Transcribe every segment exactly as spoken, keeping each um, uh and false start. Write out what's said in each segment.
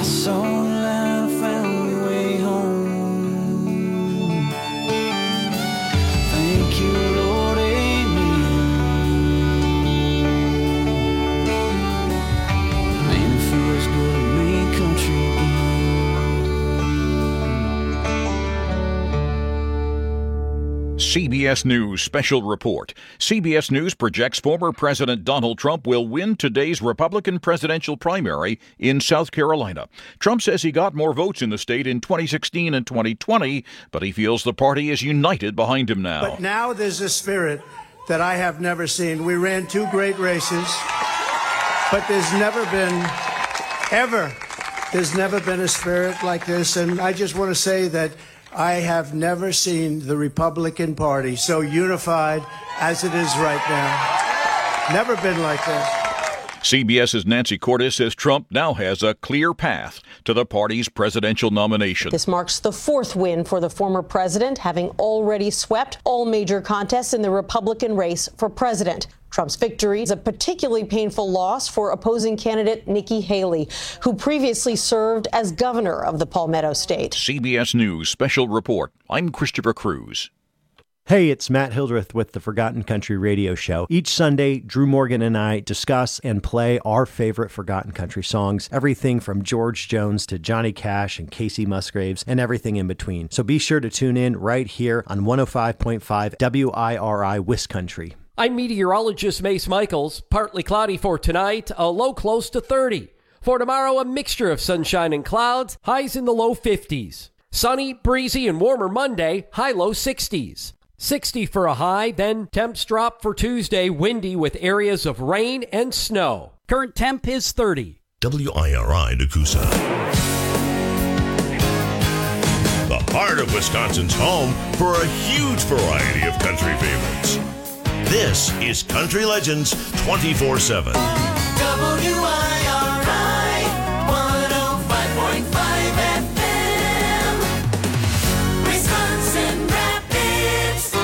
My soul I found the way home. Thank you, Lord, amen. Man, it feels good to be country again. C B S News Special Report. C B S News projects former President Donald Trump will win today's Republican presidential primary in South Carolina. Trump says he got more votes in the state in twenty sixteen and twenty twenty, but he feels the party is united behind him now. But now there's a spirit that I have never seen. We ran two great races, but there's never been, ever, there's never been a spirit like this. And I just want to say that I have never seen the Republican Party so unified as it is right now. Never been like this. CBS's Nancy Cordes says Trump now has a clear path to the party's presidential nomination. This marks the fourth win for the former president, having already swept all major contests in the Republican race for president. Trump's victory is a particularly painful loss for opposing candidate Nikki Haley, who previously served as governor of the Palmetto State. C B S News Special Report. I'm Christopher Cruz. Hey, it's Matt Hildreth with the Forgotten Country Radio Show. Each Sunday, Drew Morgan and I discuss and play our favorite Forgotten Country songs, everything from George Jones to Johnny Cash and Casey Musgraves and everything in between. So be sure to tune in right here on one oh five point five W I R I Wiscountry. I'm meteorologist Mace Michaels. Partly cloudy for tonight, a low close to thirty. For tomorrow, a mixture of sunshine and clouds, highs in the low fifties. Sunny, breezy, and warmer Monday, high low sixties. sixty for a high, then temps drop for Tuesday, windy with areas of rain and snow. Current temp is thirty. W I R I Nakusa. The heart of Wisconsin's home for a huge variety of country favorites. This is Country Legends twenty-four seven. W I R I one oh five point five F M, Wisconsin Rapids.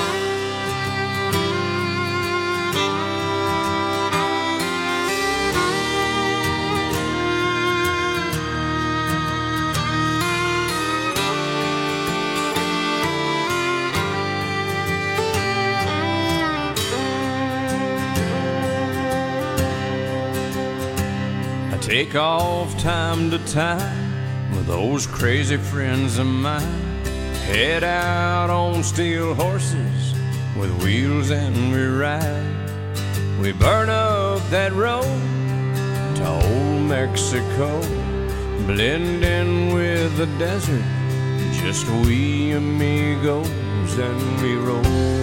Take off time to time with those crazy friends of mine. Head out on steel horses with wheels and we ride. We burn up that road to old Mexico, blend in with the desert, just we amigos and we roll.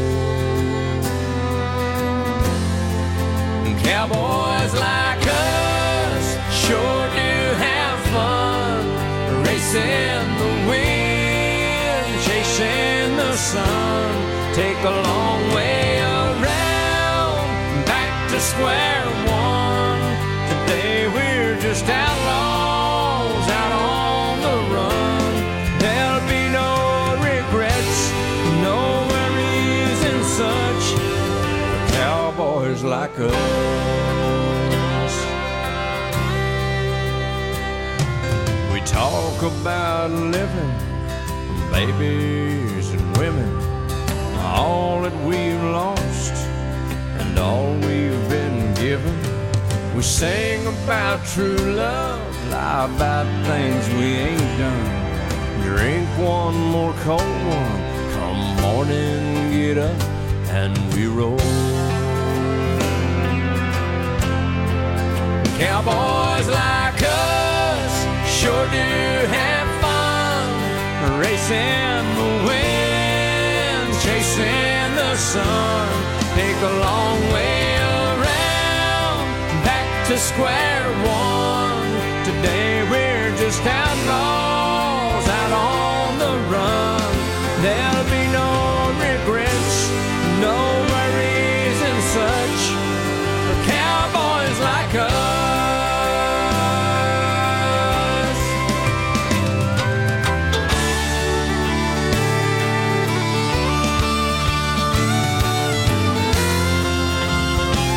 Cowboys like us sure do have fun, racing the wind, chasing the sun. Take a long way around, back to square one. Today we're just outlaws out on the run. There'll be no regrets, no worries and such for cowboys like us. Talk about living, babies and women, all that we've lost and all we've been given. We sing about true love, lie about things we ain't done. Drink one more cold one, come morning, get up and we roll. Cowboys like us sure do have fun, racing the wind, chasing the sun. Take a long way around, back to square one. Today we're just outlaws out on the run. There'll be no regrets, no worries and such for cowboys like us.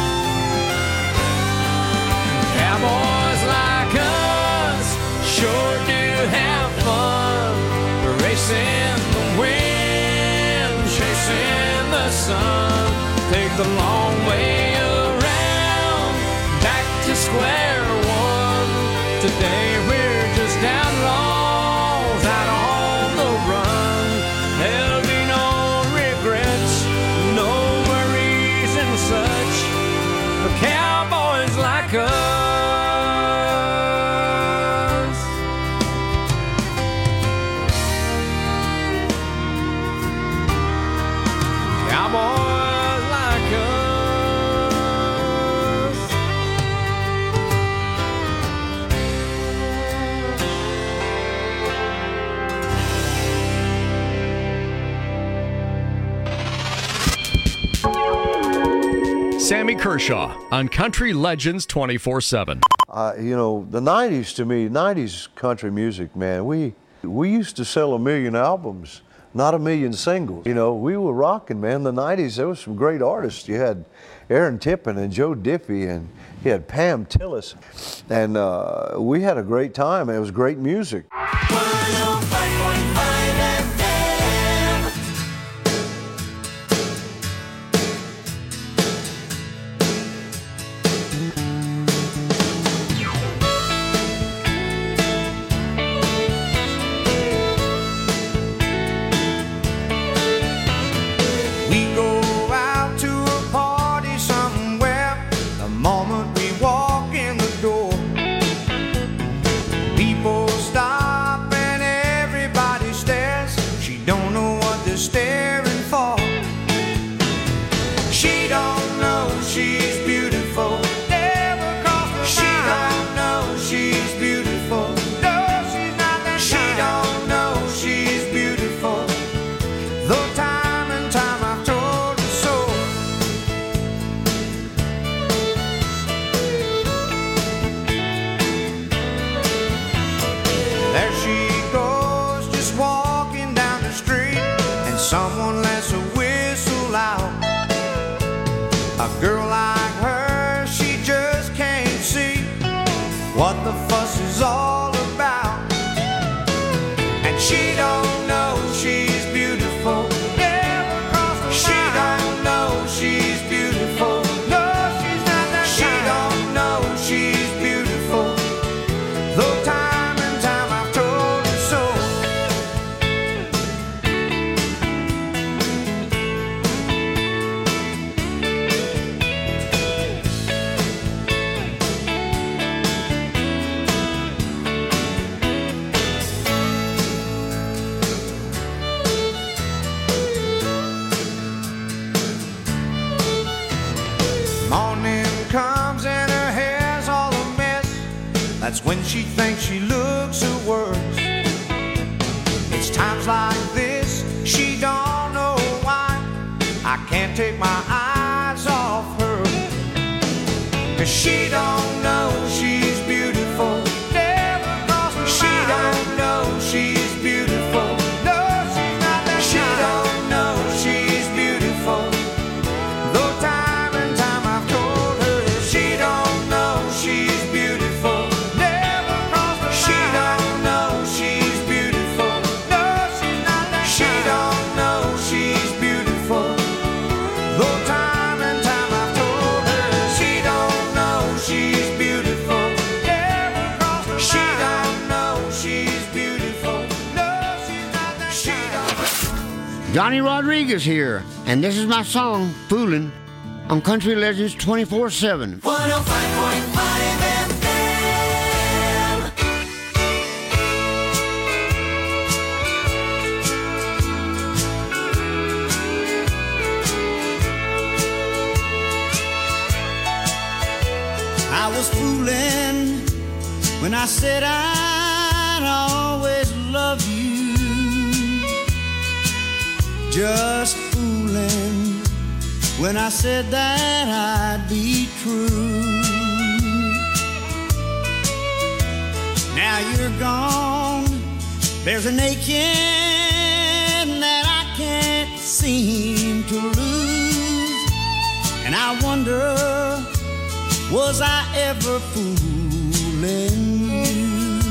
Sure Today we're just outlaws out on the run. There'll be no regrets, no worries and such for cowboys like us. Cowboys like us. Sammy Kershaw on Country Legends twenty-four seven. Uh, you know, the nineties to me, nineties country music, man, we we used to sell a million albums, not a million singles. You know, we were rocking, man. The nineties, there was some great artists. You had Aaron Tippin and Joe Diffie, and you had Pam Tillis. And uh, we had a great time. It was great music. We go out to a party somewhere. The moment we walk in the door, people stop and everybody stares. She don't know what they're staring for. She don't know she's beautiful. Never crossed her mind. She don't know she's beautiful. No, she's not that She kind. Don't know she's beautiful. Though time and time I've told her so. There she goes, just walking down the street, and someone lets a whistle out. A girl like her, she just can't see what the fuss is all about. And she don't know she's beautiful. Never crossed her She mind. Don't know she's beautiful. No, she's not that She kind. Don't know she's beautiful. Though time and time I've told her so. Morning comes and her hair's all a mess. That's when she thinks she looks her worst. It's times like this, she don't know why I can't take my eyes off her. 'Cause she don't know she's beautiful. Never crossed her She mind. Don't know she's beautiful. No, she's not that She kind. Don't know she's beautiful. Though time and time I've told her she don't know she's beautiful. Never crossed her She mind. Don't know she's beautiful. No, she's not that She kind. Don't know she's beautiful. Though time and time I've told her she don't know she's beautiful. Never crossed her She mind. Don't know she's beautiful. No, she's not that She don't. Johnny Rodriguez here, and this is my song, Foolin', on Country Legends twenty-four seven. one oh five point five F M. I was fooling when I said I'd always love you. Just fooling when I said that I'd be true. Now you're gone, there's an aching that I can't seem to lose. And I wonder, was I ever fooling you?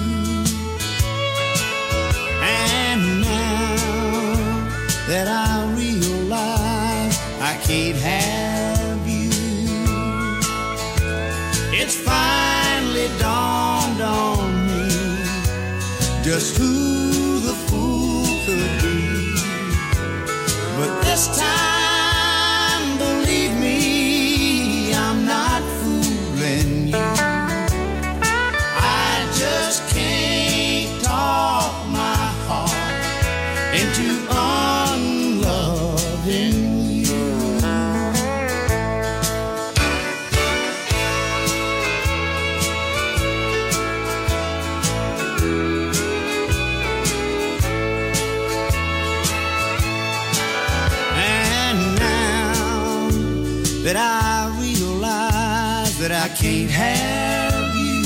And now that I realize I can't have you, it's finally dawned on just who the fool could be. But this time, believe me, I'm not fooling you. I just can't talk my heart into unloving you. And now that I realize that I can't have you,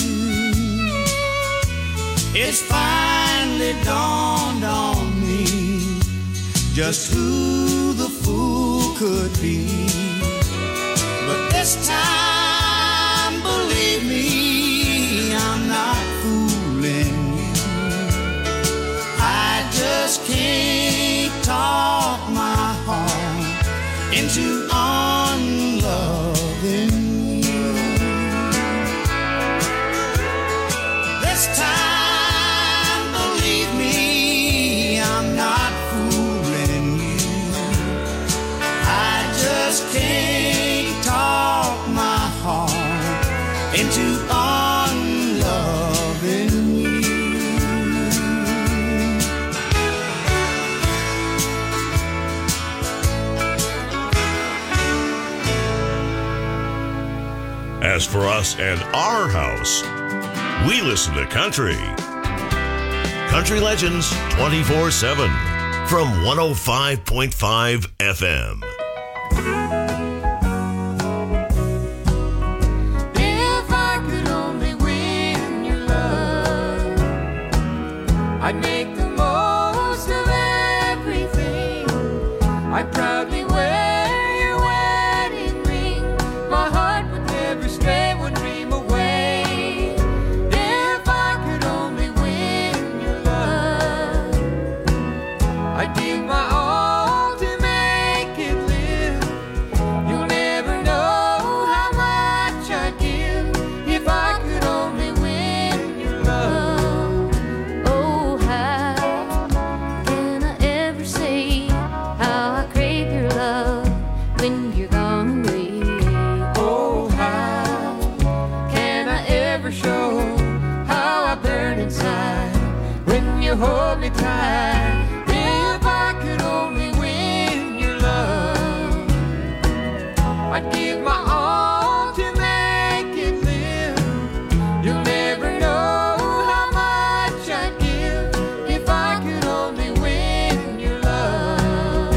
it's finally dawned on me just who the fool could be. But this time, believe me, I'm not fooling you. I just can't talk my heart into unloving you. This time, believe me, I'm not fooling you. I just can't talk my heart into unloving you. As for us and our house, we listen to country. Country Legends twenty-four seven from one oh five point five F M. If I could only win your love, I'd make the most of everything. I'd proudly wear your wedding ring. My heart would never stray one dream away. If I could only win your love, I'd give my all to make it live. You'll never know how much I'd give if I could only win your love. Oh, how can I ever say how I crave your love when you're gone away? Oh, how can I ever show how I burn inside when you hold me tight? If I could only win your love, I'd give my all to make it live. You'll never know how much I'd give if I could only win your love.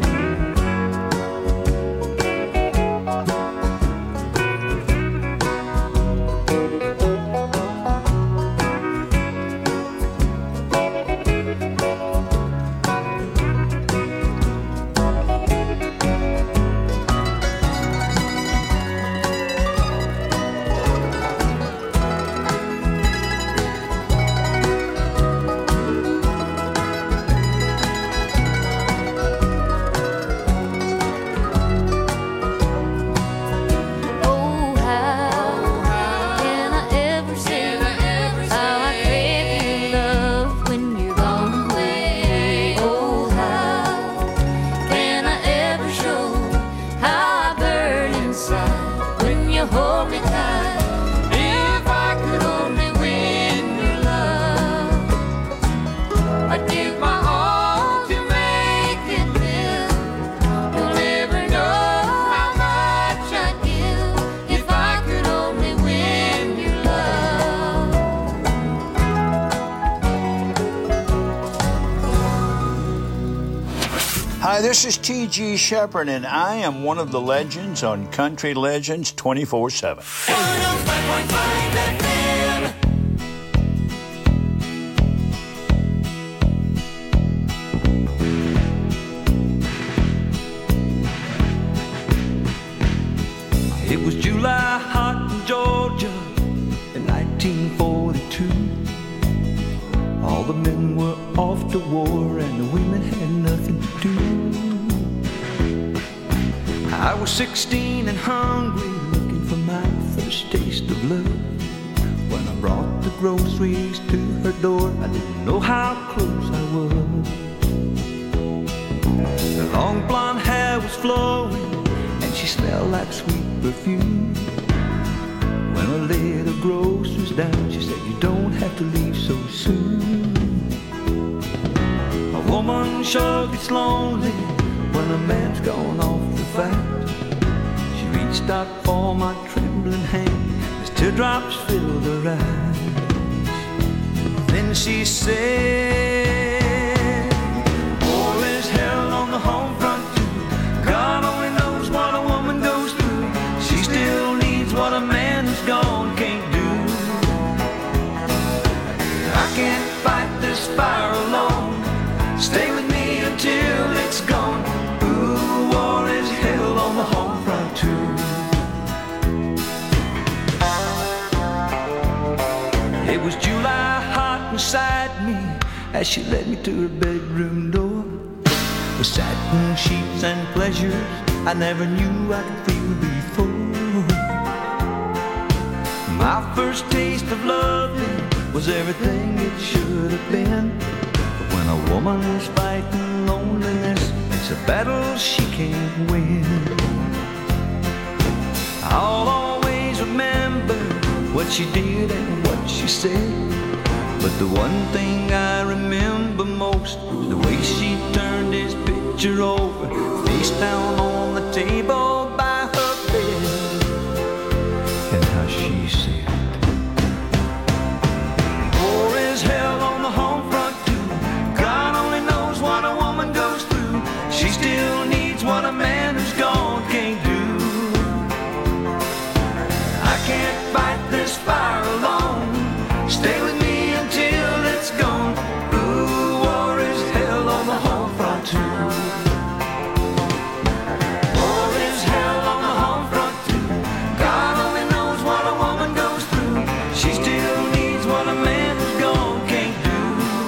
Oh, how can I ever say how I crave your love when you're gone away? Oh, how Can I ever show how I burn inside when you hold me tight? If I could only win your love, I'd give my all to make it live. You'll never know how much I'd give if I could only win your love. Hi, this is T G Shepherd, and I am one of the legends on Country Legends twenty-four seven. It was July hot in Georgia in nineteen forty-two. All the men were off to war and the women had nothing to do. I was sixteen and hungry, looking for my first taste of love, when I brought the groceries to her door. I didn't know how close I was. Her long blonde hair was flowing, and she smelled like sweet perfume. When I laid her groceries down, she said, "You don't have to leave so soon." A woman shrugged, it's lonely when a man's gone off the fight. She reached out for my trembling hand as teardrops filled her eyes. Then she said, "War is hell on the home front too. God only knows what a woman goes through. She still needs what a man who's gone can't do. I can't fight this fire alone. Stay with me until it's gone. Ooh, war is hell on the home front too." It was July hot beside me as she led me to her bedroom door. With satin sheets and pleasures I never knew I could feel before. My first taste of loving was everything it should have been. But when a woman is fighting loneliness, it's a battle she can't win. I'll always remember what she did and what she said. But the one thing I remember most is the way she turned his picture over, face down on the table by her bed, and how she said, "War is hell on the home front too. God only knows what a woman goes through. She still needs what a man who's gone can't do. I can't fight this fire alone. Stay with me until it's gone. Ooh, war is hell on the home front too. War is hell on the home front too. God only knows what a woman goes through. She still needs what a man who's gone can't do.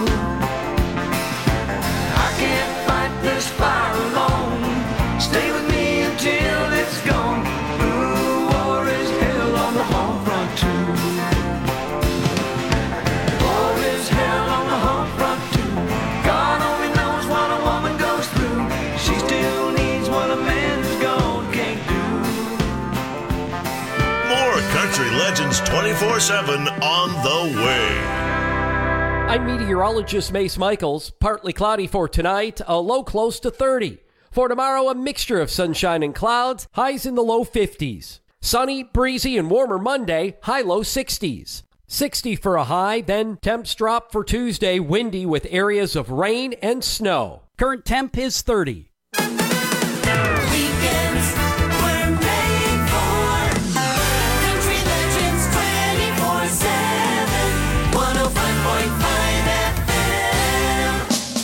I can't fight this fire alone. Stay with me until it's gone. Ooh, war is hell on the home front too. War is hell on the home front too. God only knows what a woman goes through. She still needs what a man who's gone can't do." More Country Legends twenty-four seven on the way. I'm meteorologist Mace Michaels. Partly cloudy for tonight, a low close to thirty. For tomorrow, a mixture of sunshine and clouds, highs in the low fifties. Sunny, breezy, and warmer Monday, high low sixties. sixty for a high, then temps drop for Tuesday, windy with areas of rain and snow. Current temp is thirty. Weekends were made for Country Legends twenty-four seven, one oh five point five F M.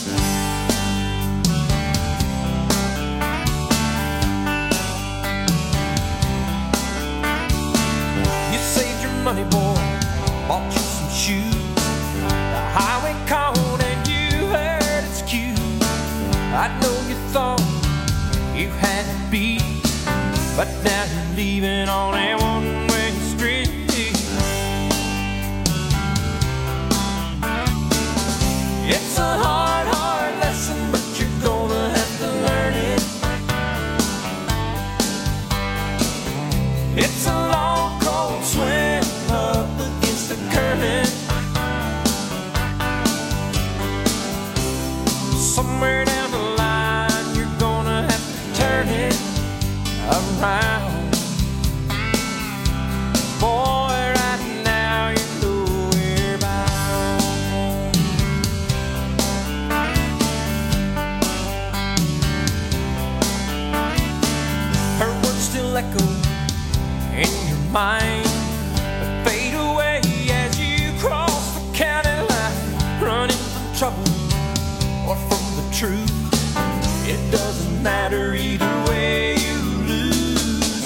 You saved your money, boy, bought you some shoes. The highway called and you heard its cue. I know you thought you had to be, but now you're leaving on a one-way street. It's a hard, hard lesson, but you're gonna have to learn it. It's a long, cold swim up against the current. Somewhere down the line, you're gonna have to turn it around. Boy, right now you're nowhere bound. Her words still echo in your mind, but fade away as you cross the county line, running from trouble or from the truth. It doesn't matter either way you lose.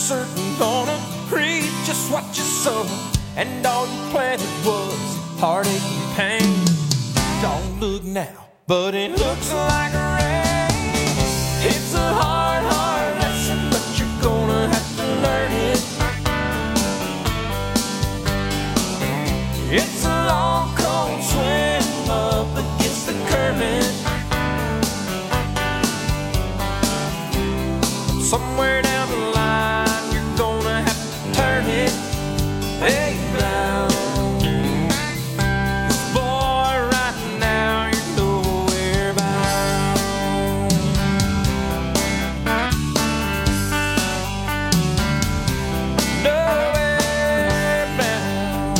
certain gonna reap just what you sow, and all you planted was heartache and pain. Don't look now, but it looks like rain. It's a hard, hard lesson, but you're gonna have to learn it. It's a long, cold swim up against the current. Somewhere down the line, you're gonna have to turn it back down. 'Cause boy, right now you're nowhere bound. Nowhere bound.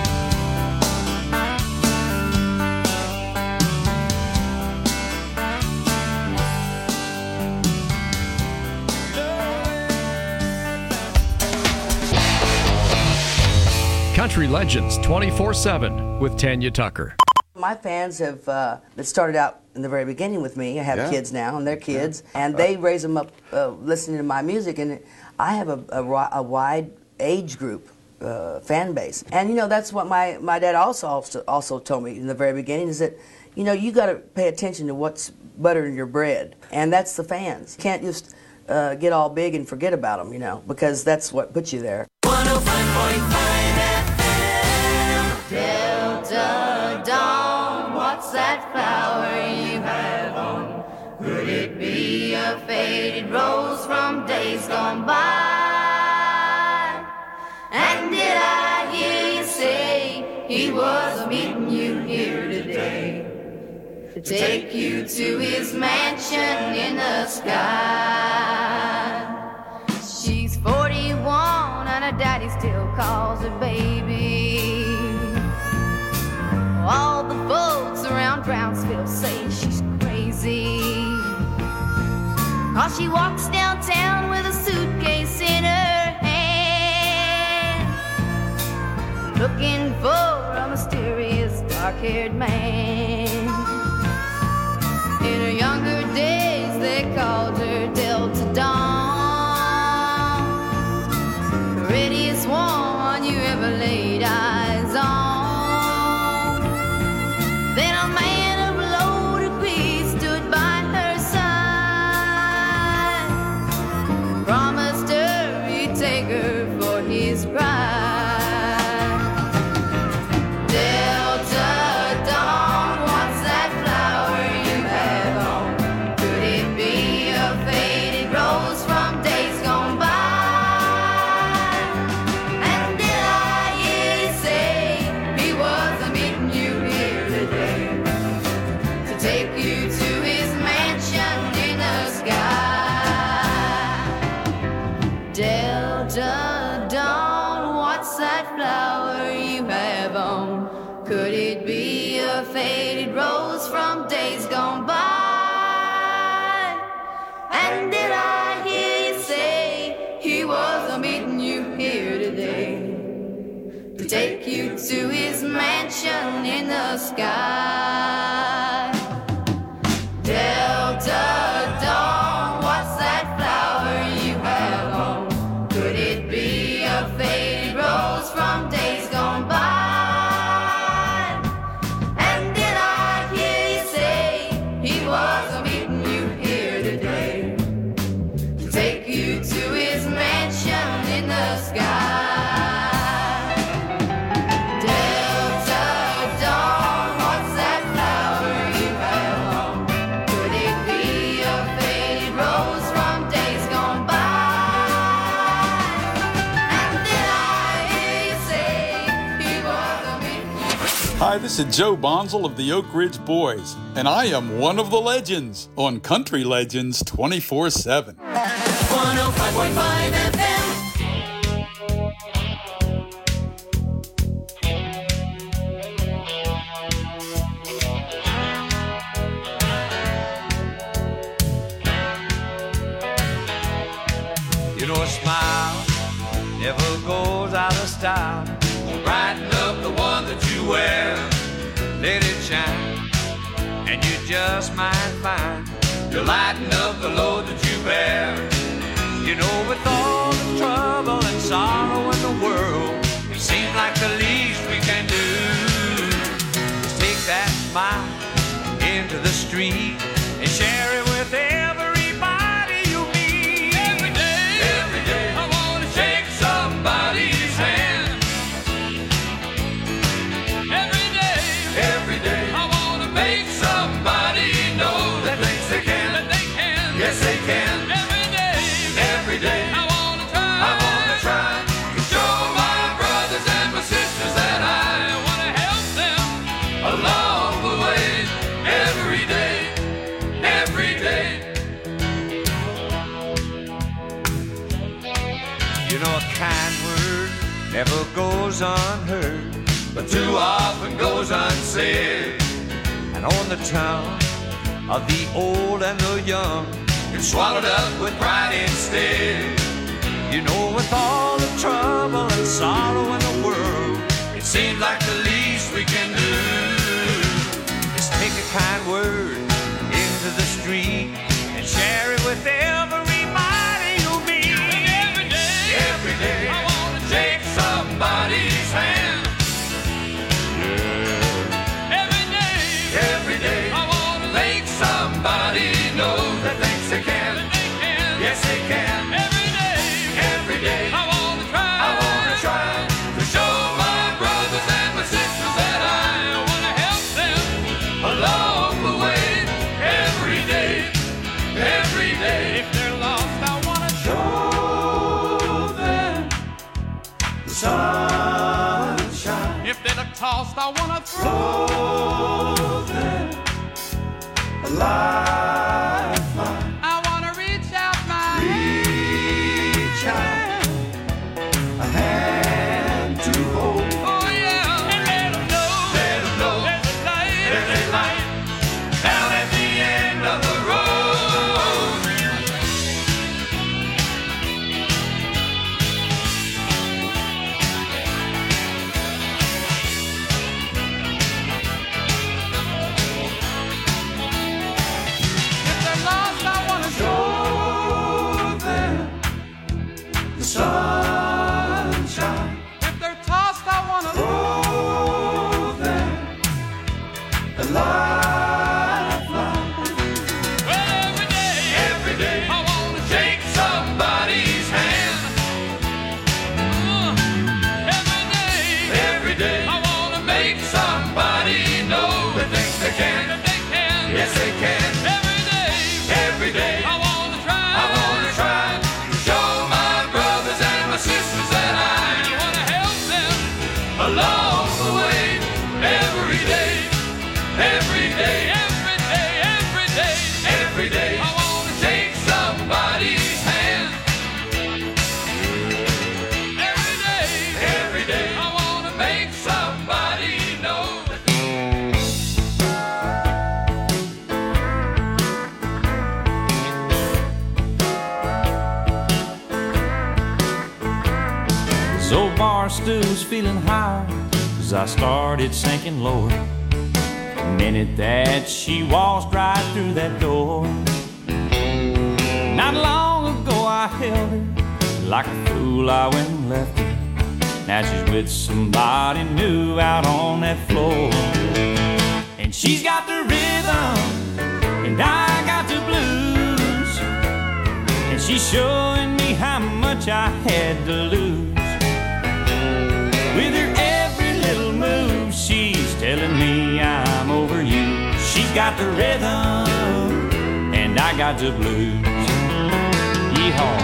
Country Legends twenty-four seven with Tanya Tucker. My fans have uh, that started out in the very beginning with me. I have Yeah. kids now, and they're kids, and they raise them up uh, listening to my music. And I have a, a, wi- a wide age group uh, fan base, and you know that's what my, my dad also, also also told me in the very beginning is that you know you got to pay attention to what's buttering your bread, and that's the fans. You can't just uh, get all big and forget about them, you know, because that's what puts you there. Delta Dawn, what's that flower you have on? Could it be a faded rose from days gone by? And did I hear you say he was meeting you here today to take you to his mansion in the sky? She's forty-one and her daddy still calls her baby. All the folks around Brownsville say she's crazy, 'cause she walks downtown with a suitcase in her hand, looking for a mysterious dark-haired man. In her younger days they called her Delta Dawn, the prettiest one you ever laid eyes on. Then a man of loaded degree stood by her side, promised her he'd take her for his bride. Delta Dawn, what's that flower you have on? Could it be a faded rose from days gone by? And did I hear you say he was meeting you here today to take you to his mansion in the sky? Delta Dawn, what's that flower you have on? Could it be a faded rose from days gone by? And did I hear you say he was meeting you here today to take you to his mansion in the sky? Delta Dawn, what's that flower you have on? Could it be a faded rose from days gone by? And did I hear you say he was meeting you here today to take you to his mansion in the sky? Delta Dawn, what's that flower you have on? Could it be a faded rose from days gone by? And did I hear you say he was meeting you? Hi, this is Joe Bonzel of the Oak Ridge Boys, and I am one of the legends on Country Legends twenty-four seven. one oh five point five F M. You know a smile never goes out of style. Brighten up the one that you wear, let it shine, and you just might find you're lighting up the load that you bear. You know with all the trouble sorrow in the world. It seems like the least we can do is take that smile into the street and share it with everybody you meet. Every day, every day, I want to shake somebody's hand. Every day, every day, I want to make somebody know that things they can, that they can, yes they can. Every day, every day, I want to try, I want to try to show my brothers and my sisters that I want to help them along the way. Every day, every day. You know a kind word never goes unheard, but too often goes unsaid. And on the tongue of the old and the young, it's swallowed up with pride instead. You know, with all the trouble and sorrow in the world, it seems like the least we can do is take a kind word into the street and share it with everybody you meet. Every day, every day, I want to shake somebody's hand. Every day, every day, I want to make somebody know that things they can, that they can, yes they can. Every day, every day, I want to try, I want to try to show my brothers and my sisters that I want to help them along the way. Every day, every day. If they're lost, I want to show them the sunshine. If they're tossed, I want to throw them a lifeline. I want to reach out my reach out a hand to hold. Oh yeah, and let them know, let them know there's a light, there's a light down at the end of the road. If they're lost, I want to show them the sunshine. If they're tossed, I want to throw them a lifeline. Well, every day, every day, I want to shake somebody's hand. Uh, every day, every day, I want to make somebody know that things they can, that they can, yes they can. Every day, every day, I want to try, I want to try to show my brothers and my sisters that I want to help them along the way. Every day, every day, every day, every day, every day, I want to shake somebody's hand. Every day, every day, I want to make somebody know that. This old bar stew's feeling high, 'cause I started sinking lower the minute that she waltzed right through that door. Not long ago I held her, like a fool I went and left her. Now she's with somebody new out on that floor. And she's got the rhythm, and I got the blues. And she's showing me how much I had to lose. With her every little move, she's telling me I'm over you. She's got the rhythm, and I got the blues. Yeehaw.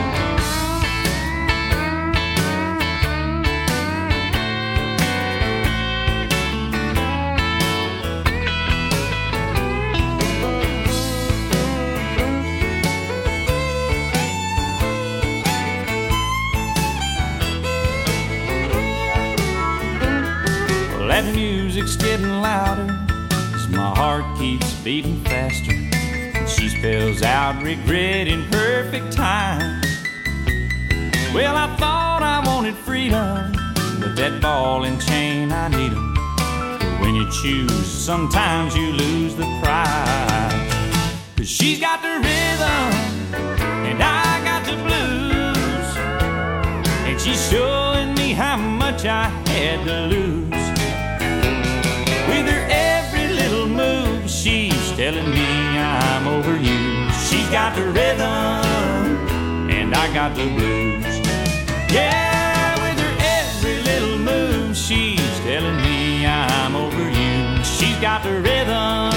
Well, that music's getting louder as my heart keeps beating faster. And she spells out regret in perfect time. Well, I thought I wanted freedom, but that ball and chain, I need 'em. When you choose, sometimes you lose the prize. 'Cause she's got the rhythm, and I got the blues. And She's showing me how much I had to lose. With her every little move, she's telling me I'm over you. She's got the rhythm, and I got the blues. Yeah, with her every little move, she's telling me I'm over you. She's got the rhythm,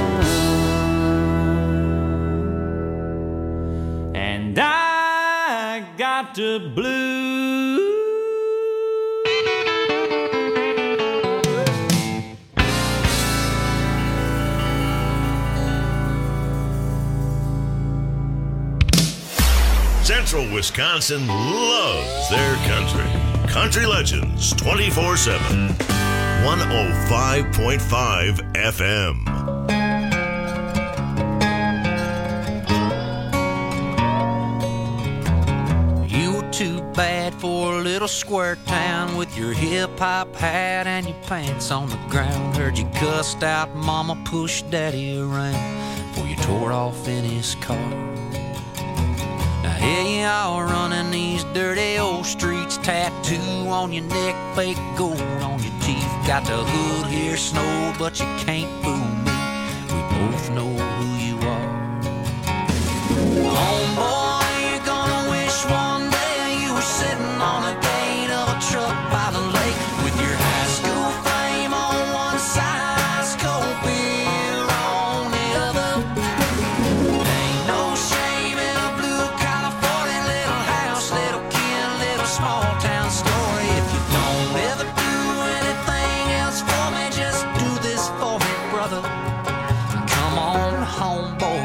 and I got the blues. Central Wisconsin loves their country. Country Legends twenty-four seven. one oh five point five F M. You were too bad for a little square town with your hip-hop hat and your pants on the ground. Heard you cussed out mama, pushed daddy around before you tore off in his car. Here you are running these dirty old streets, tattoo on your neck, fake gold on your teeth. Got the hood here, snow, but you can't fool me. We both know who you are. Homeboy, you're gonna wish one day you were sitting on the gate of a truck by the lake with your high school fame on one side, high school beer on the other. Ain't no shame in a blue California little house, little kid, little small town story. If you don't ever do anything else for me, just do this for me, brother. Come on home, boy.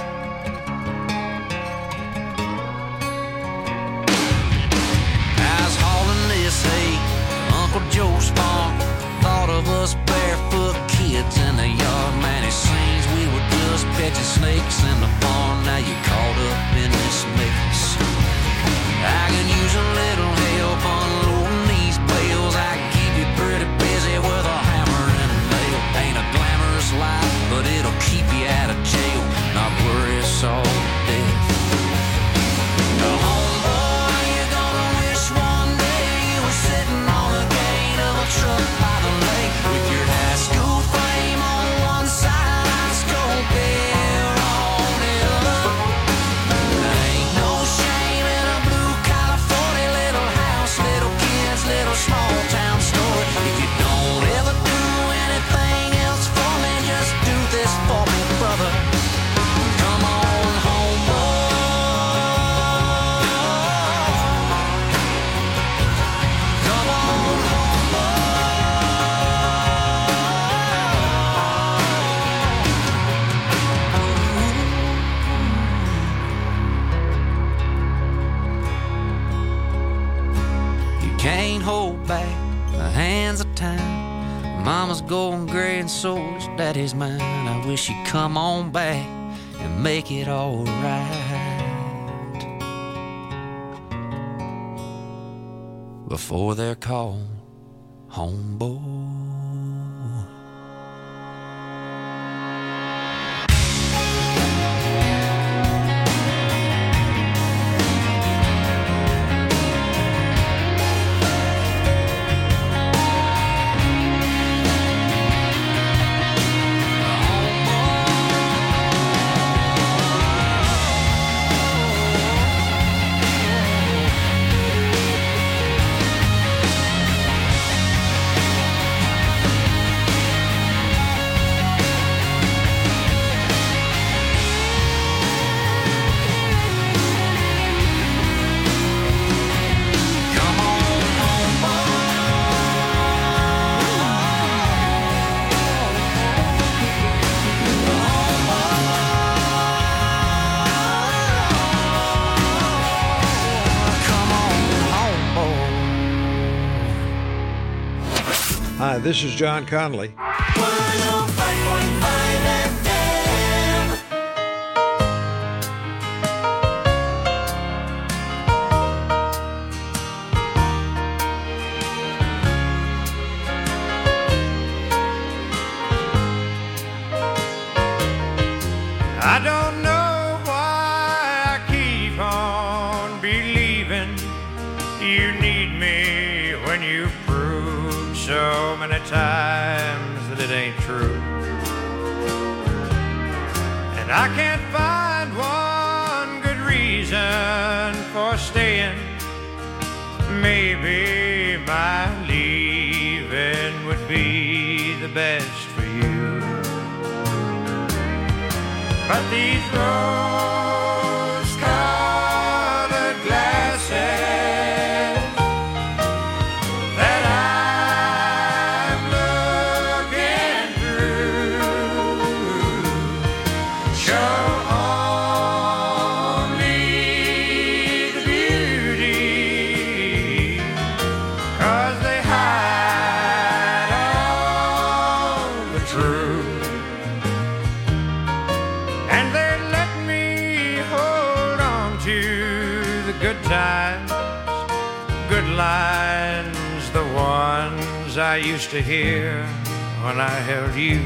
I was hauling this hay, Uncle Joe's farm. Thought of us barefoot kids in the yard. Man, it seems we were just catching snakes in the farm. Now you're caught up in this mix. I can use a little help unloading these bales. I can keep you pretty busy with a hammer and a nail. Ain't a glamorous life, but it'll keep you out of jail, not worry us all to death. Go home, boy, you're gonna wish one day you were sitting on the gate of a truck by the lake with your high school fame on one side, high school beer on the other. There ain't no shame in a blue California little house, little kids, little small town story. If you don't ever do anything else for me, just do this for me, brother. Come on home, boy. Come on home, boy. You can't hold back the hands of time. Mama's going gray and so is daddy's mine. I wish you'd come on back and make it all right before they're called home, boy. Hi, this is John Connolly. I don't know why I keep on believing you need times that it ain't true. And I can't find one good reason for staying. Maybe my leaving would be the best for you. But these rose-colored glasses that I'm looking through show only the beauty, 'cause they hide all the truth. And they let me hold on to the good times, good lines, the ones I used to hear when I held you.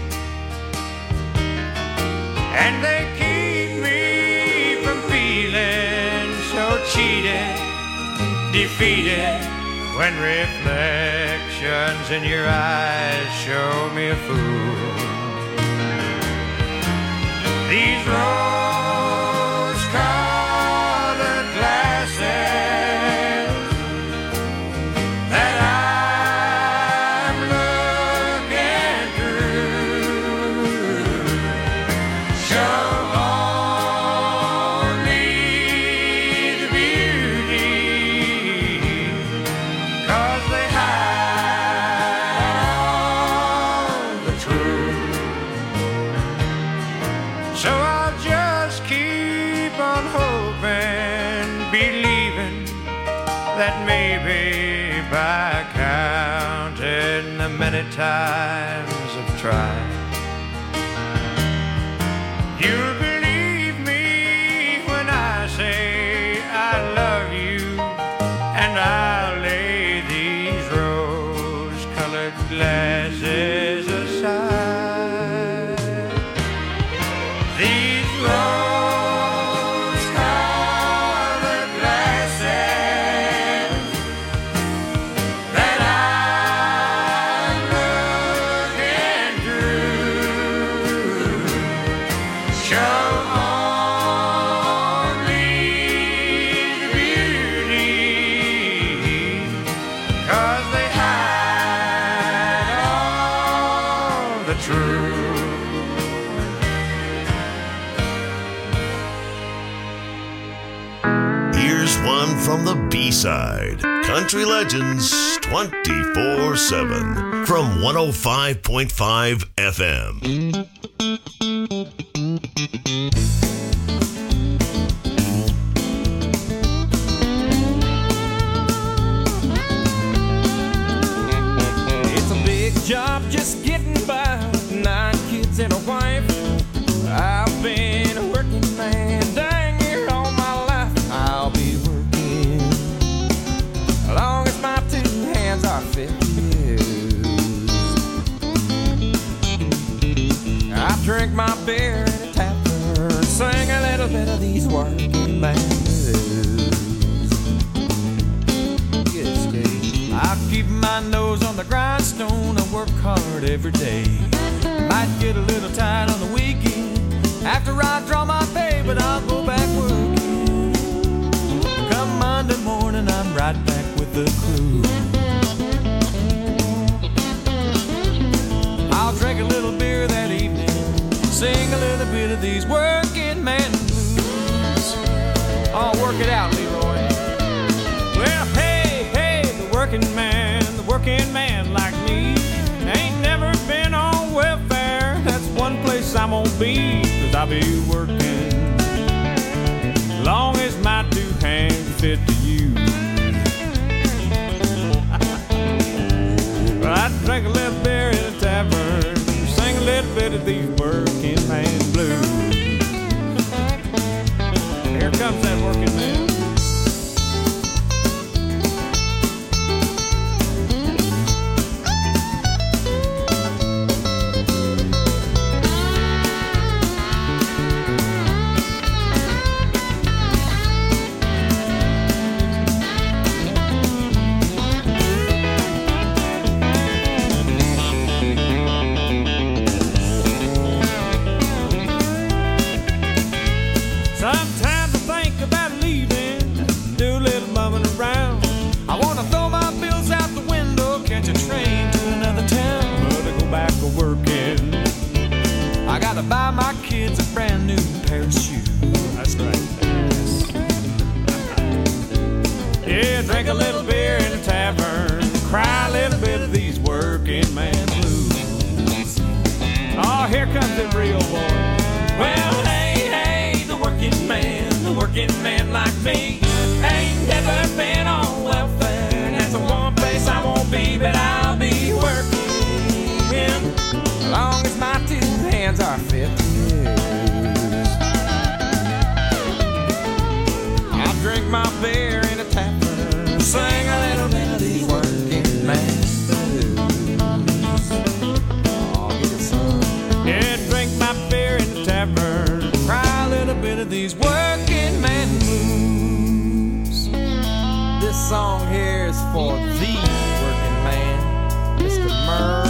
And they keep me from feeling so cheated, defeated, when reflections in your eyes show me a fool. These rose-colored glasses that I'm looking through show only the beauty, 'cause they hide all the truth. So I'll just keep on hoping, believing that maybe by counting the many times I've tried, you'll believe me when I say I love you, and I'll lay these rose-colored glasses aside. These rose-colored glasses that I'm looking through show only the beauty, 'cause they hide all the truth. Here's one from the B-side. Country Legends twenty-four seven from one oh five point five F M. It's a big job just getting by with nine kids and a wife. I've been a working man dang near all my life. I'll be working as long as my two hands are fit to use. I drink my beer in a tavern, sing a little bit of these working man blues. Yes, Dave. I keep my nose on the grindstone. I work hard every day. Might get a little tired on the weekend after I draw my pay, but I'll go back working. Come Monday morning, I'm right back with the crew. I'll drink a little beer that evening, sing a little bit of these working man blues. I'll work it out, Leroy. Well, hey, hey, the working man, the working man like me ain't never been on welfare. That's one place I'm gonna be, 'cause I'll be working long as my two hands fit to use. I drink a little beer in a tavern, sing a little bit of these working man blues. Here comes that working man. cry a little bit of these working man blues. Oh, here comes the real boy. Well, hey, hey, the working man, the working man like me ain't never been on welfare. And that's the one place I won't be, but I'll be working. As long as my two hands are fit to use. I'll drink my beer in a tavern, sing a little bit of these working man blues. Oh, get it, son. Yeah, drink my beer in the tavern, cry a little bit of these working man blues. This song here is for the working man, Mister Merle.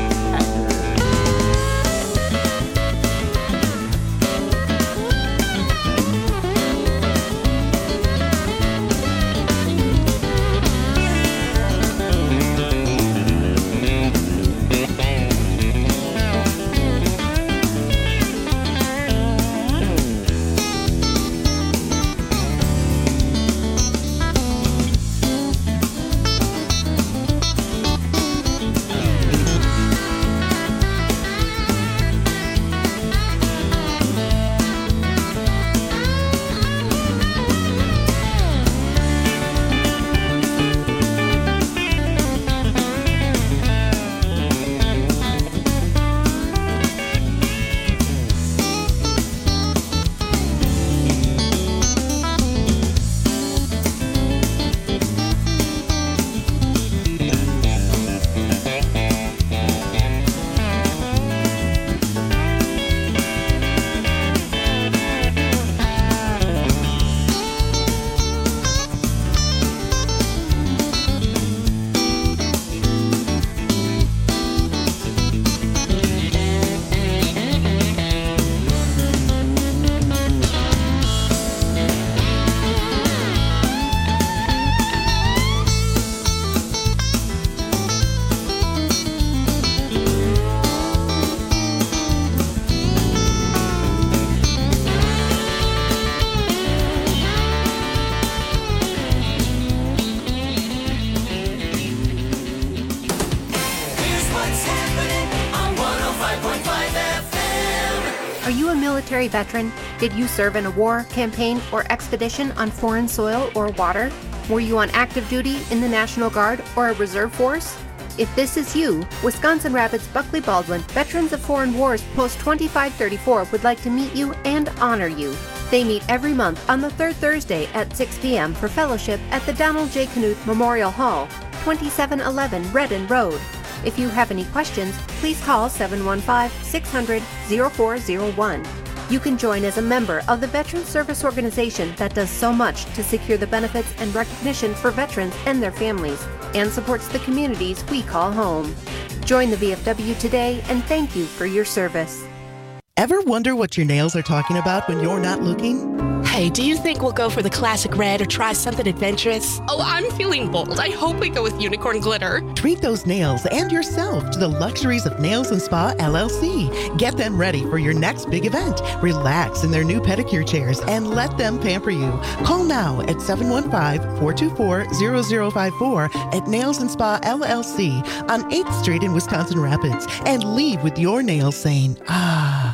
Military veteran? Did you serve in a war, campaign, or expedition on foreign soil or water? Were you on active duty in the National Guard or a reserve force? If this is you, Wisconsin Rapids Buckley Baldwin Veterans of Foreign Wars Post twenty-five thirty-four would like to meet you and honor you. They meet every month on the third Thursday at six p.m. for fellowship at the Donald J. Knuth Memorial Hall, twenty-seven eleven Redden Road. If you have any questions, please call seven one five, six hundred, oh four oh one. You can join as a member of the Veterans Service Organization that does so much to secure the benefits and recognition for veterans and their families, and supports the communities we call home. Join the V F W today, and thank you for your service. Ever wonder what your nails are talking about when you're not looking? Hey, do you think we'll go for the classic red or try something adventurous? Oh, I'm feeling bold. I hope we go with unicorn glitter. Treat those nails and yourself to the luxuries of Nails and Spa L L C. Get them ready for your next big event. Relax in their new pedicure chairs and let them pamper you. Call now at seven one five, four two four, zero zero five four at Nails and Spa L L C on eighth Street in Wisconsin Rapids and leave with your nails saying, ah.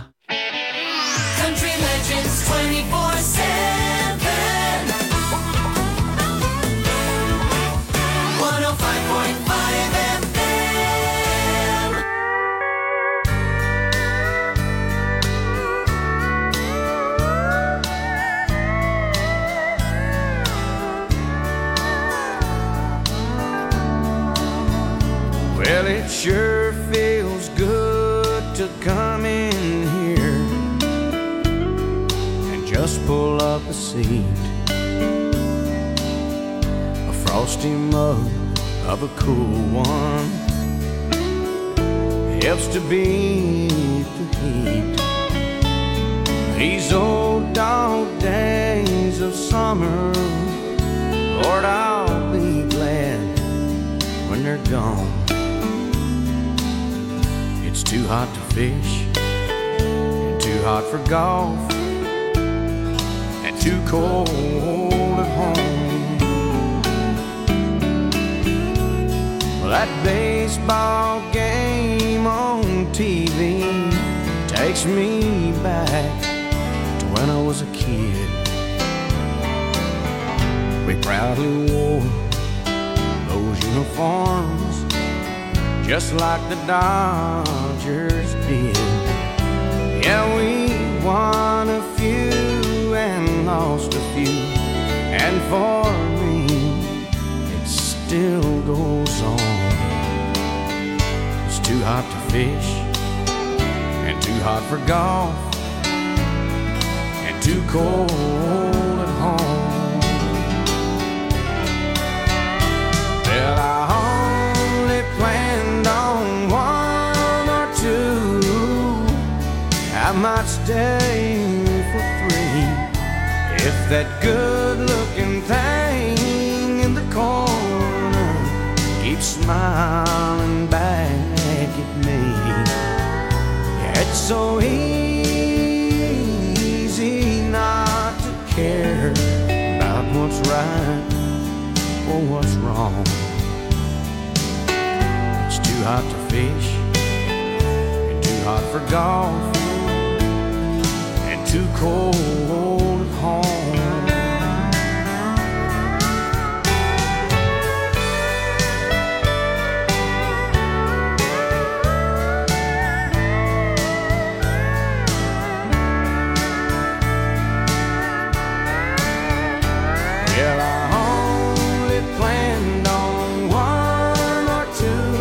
Country Legends twenty-four seven. one oh five point five F M. Well, it sure feels good to come in here and just pull up a seat, a frosty mug of a cool one helps to beat the heat. These old dog days of summer, Lord, I'll be glad when they're gone. It's too hot to fish, and too hot for golf, and too cold at home. Well, that baseball game on T V takes me back to when I was a kid. We proudly wore those uniforms just like the Dodgers did. Yeah, we won a few and lost a few, and for me it still goes on. It's too hot to fish and too hot for golf and too cold at home. Well, I only planned on one or two. I might stay for three if that good-looking thing in the corner keeps smiling back at me. Yeah, it's so easy not to care about what's right or what's wrong. It's too hot to fish and too hot for golf, too cold at home. Well, I only planned on one or two.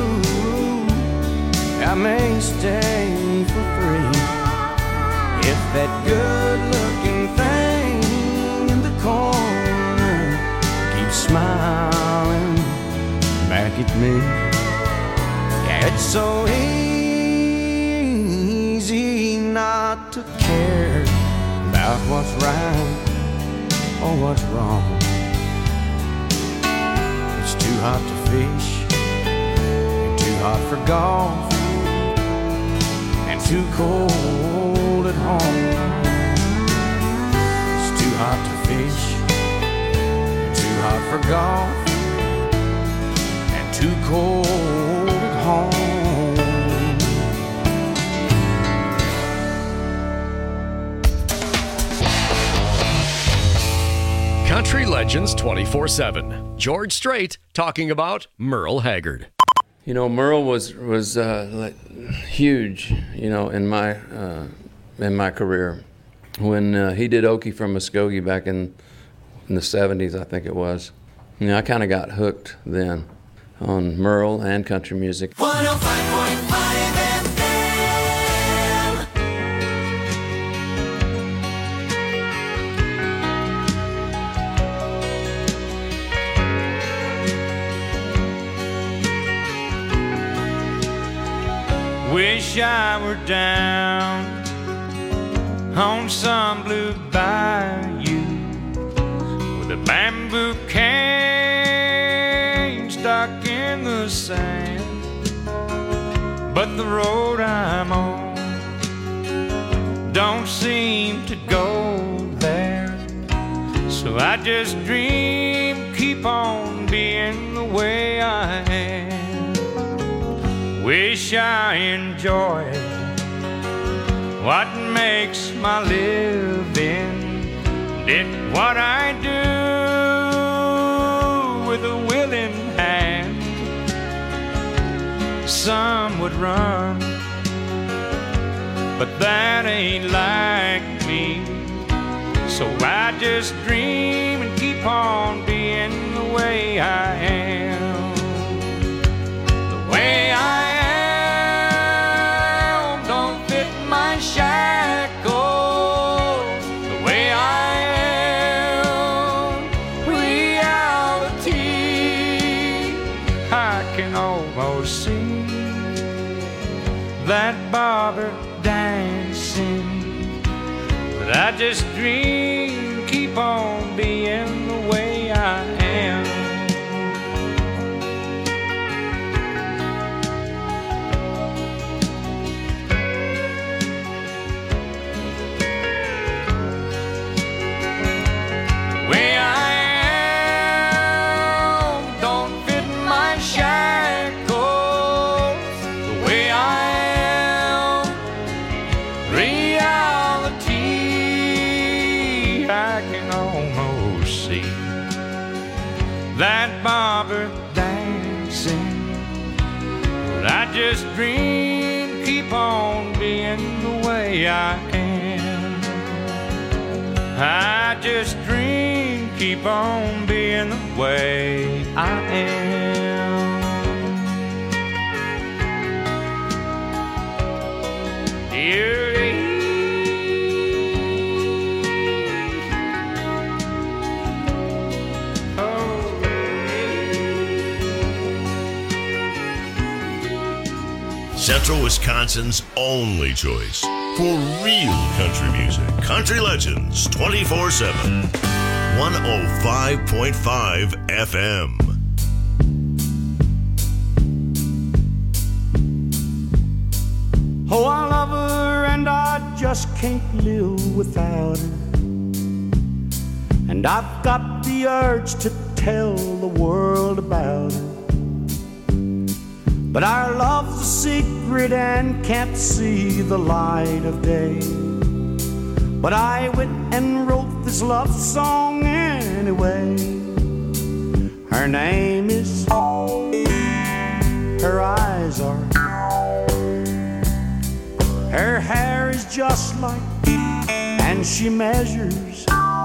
I may stay for three if that good-looking thing in the corner keeps smiling back at me. Yeah, it's so easy not to care about what's right or what's wrong. It's too hot to fish and too hot for golf and too cold at home. It's too hot to fish, too hot for golf, and too cold at home. Country Legends twenty-four seven. George Strait talking about Merle Haggard. You know, Merle was was uh, like huge, you know, in my uh, in my career. When uh, he did Okie from Muskogee back in in the seventies, I think it was. You know, I kind of got hooked then on Merle and country music. one oh five point five F M. Wish I were down on some blue bayou with a bamboo cane stuck in the sand. But the road I'm on don't seem to go there, so I just dream, keep on being the way I am. Wish I enjoyed what makes my living, did what I do with a willing hand. Some would run, but that ain't like me, so I just dream and keep on being the way I am. The way I am shackles, the way I am, reality. I can almost see that barber dancing, but I just dream, keep on being the way I am. Way I am don't fit my shackles, can almost see that bobber dancing. But I just dream, keep on being the way I am. I just dream, keep on being the way I am. Dear Central Wisconsin's only choice for real country music. Country Legends twenty-four seven. one oh five point five F M. Oh, I love her and I just can't live without her. And I've got the urge to tell the world about her. But our love's a secret and can't see the light of day. But I went and wrote this love song anyway. Her name is, her eyes are, her hair is just like, and she measures.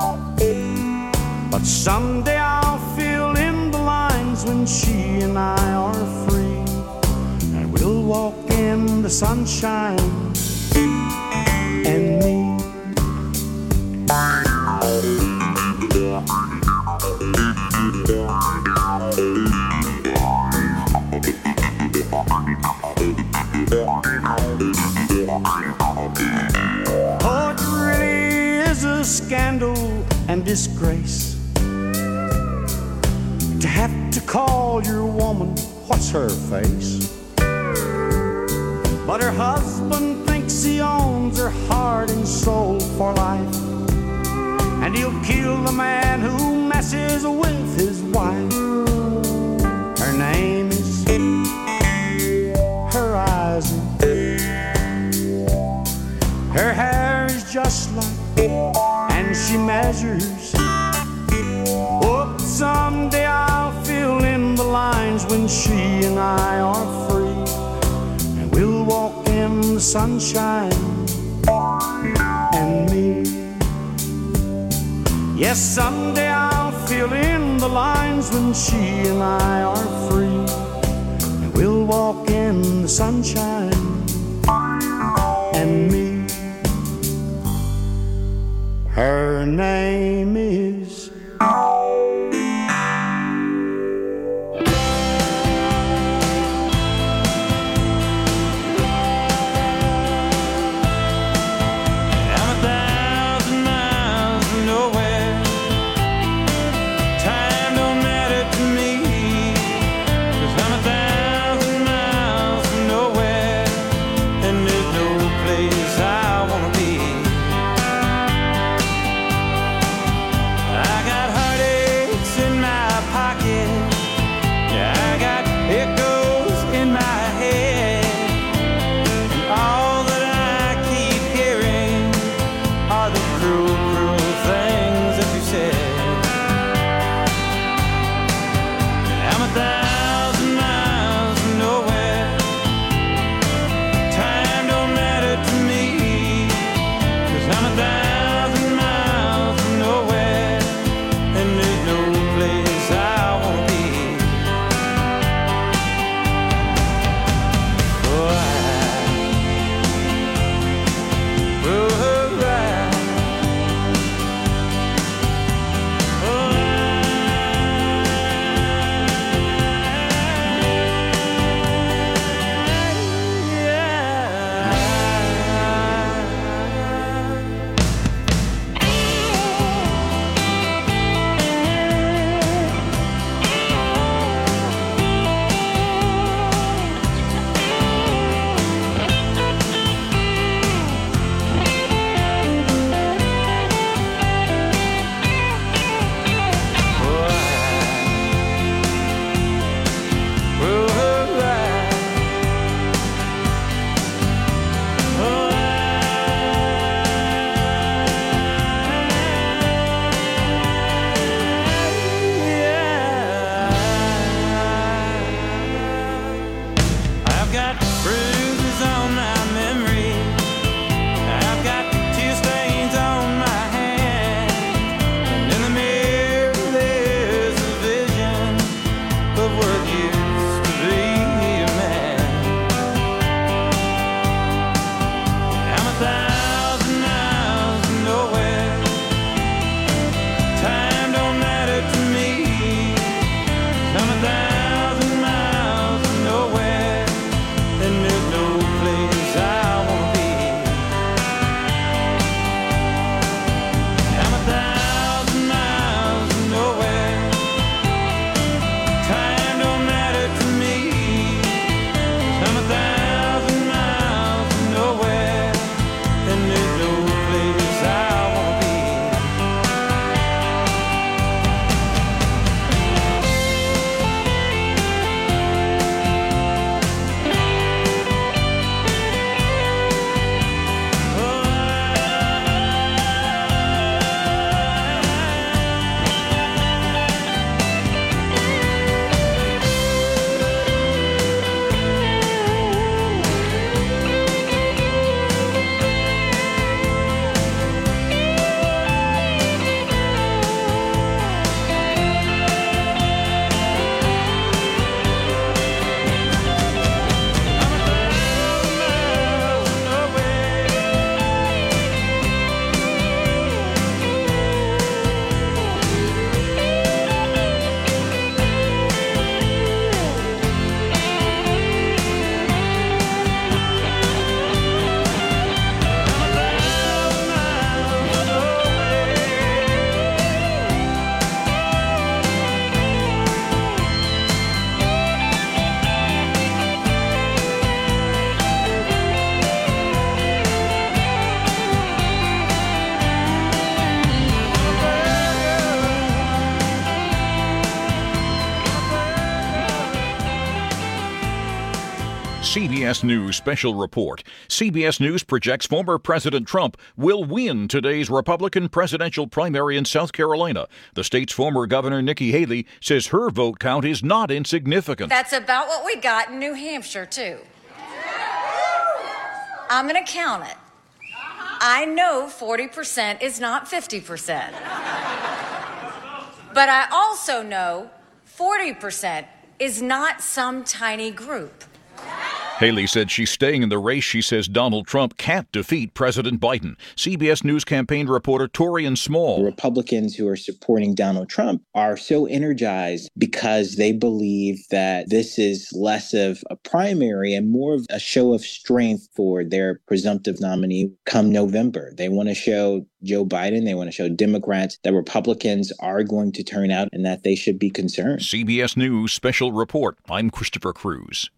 But someday I'll fill in the lines when she and I are free. We'll walk in the sunshine and me. Oh, it really is a scandal and disgrace to have to call your woman what's her face. But her husband thinks he owns her heart and soul for life, and he'll kill the man who messes with his wife. Her name is, her eyes, her hair is just like, and she measures. Oh, someday I'll fill in the lines when she and I are free. We'll walk in the sunshine and me. Yes, someday I'll fill in the lines when she and I are free. And we'll walk in the sunshine and me. Her name is I got C B S News special report. C B S News projects former President Trump will win today's Republican presidential primary in South Carolina. The state's former governor, Nikki Haley, says her vote count is not insignificant. That's about what we got in New Hampshire, too. I'm going to count it. I know forty percent is not fifty percent. But I also know forty percent is not some tiny group. Haley said she's staying in the race. She says Donald Trump can't defeat President Biden. C B S News campaign reporter Torian Small. The Republicans who are supporting Donald Trump are so energized because they believe that this is less of a primary and more of a show of strength for their presumptive nominee come November. They want to show Joe Biden, they want to show Democrats that Republicans are going to turn out and that they should be concerned. C B S News special report. I'm Christopher Cruz.